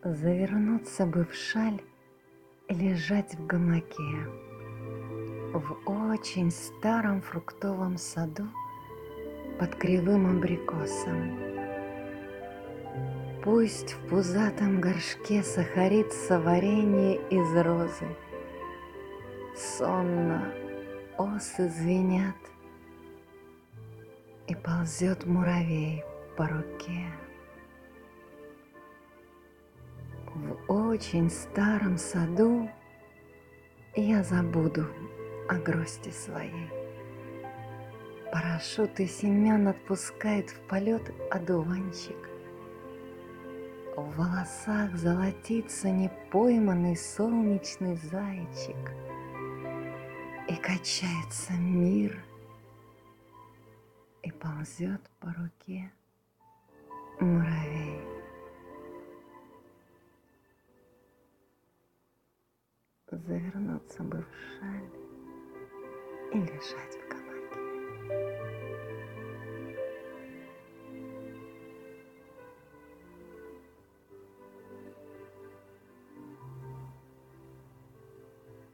Завернуться бы в шаль и лежать в гамаке в очень старом фруктовом саду под кривым абрикосом. Пусть в пузатом горшке сахарится варенье из розы. Сонно осы звенят, и ползет муравей по руке. В очень старом саду я забуду о грусти своей. Парашюты семян отпускает в полет одуванчик. В волосах золотится непойманный солнечный зайчик, и качается мир, и ползет по руке муравей. Завернуться бы в шаль и лежать в